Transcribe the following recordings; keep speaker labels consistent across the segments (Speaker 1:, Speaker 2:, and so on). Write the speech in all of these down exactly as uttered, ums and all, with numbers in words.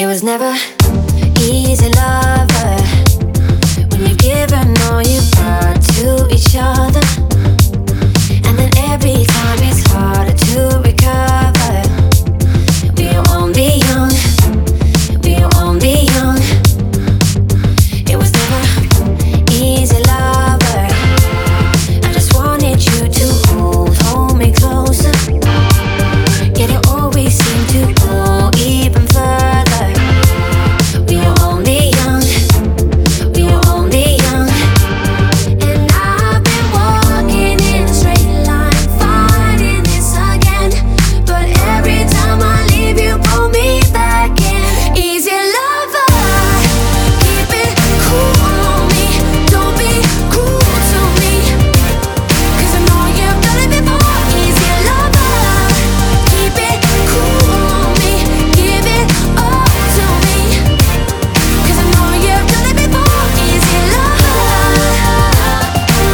Speaker 1: It was never easy, lover, when you've given all you got to each other, and then every time it's harder to recover. We won't be young, we won't be young. It was never easy, lover. I just wanted you to hold, hold me closer. Yet it always seemed to go even further. We were only young, we were only young. And I've been walking in a straight line, fighting this again. But every time I leave, you pull me back in. Easy lover, keep it cool on me. Don't be cruel to me, 'cause I know you've done it before. Easy lover, keep it cool on me. Give it all to me, 'cause I know you've done it before. Easy lover,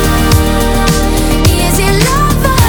Speaker 1: easy lover.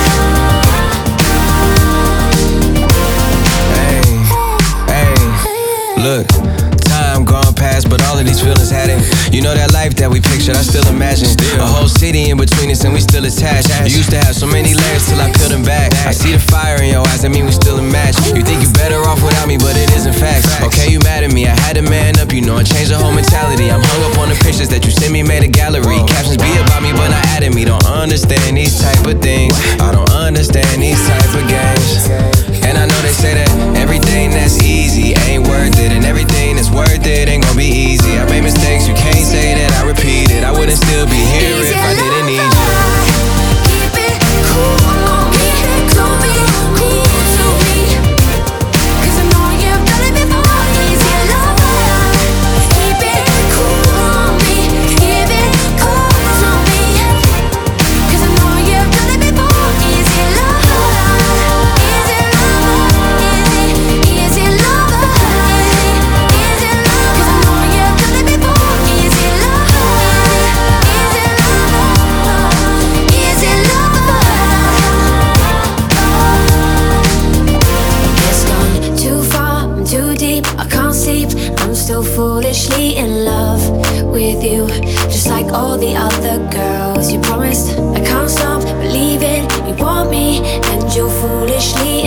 Speaker 2: Hey, hey, look, time gone past, but all of these feelings hadn't. You know that life that we pictured, I still imagine. A whole city in between us and we still attached. You used to have so many layers till I peeled them back. I see the fire in your eyes, that mean we still a match. You think you're better off without me, but it isn't facts. Okay, you mad at me, I had to man up, you know, and change the whole mentality. I'm hung up on the pictures that you sent me, made a gallery. Captions be about me, but not adding me. Don't understand these type of things. I don't understand these type of games. And I know they say that everything that's easy ain't worth it, and everything that's worth it ain't gonna be easy. I made mistakes, you can't say that I repeat it. I wouldn't still be here if I didn't need you.
Speaker 1: Keep it cool on me. Don't be cruel to me, 'cause I know you've done it before. Easy lover, keep it cool on me. Give it all to me, 'cause I know you've done it before. Easy lover, easy lover, easy, easy lover, easy lover, 'cause I know you've done it before. Easy lover, easy lover, easy lover. It's gone too far, I'm too deep, I can't sleep. I'm still foolishly in love with you, just like all the other girls. You promised I can't stop believing you want me, and you're foolishly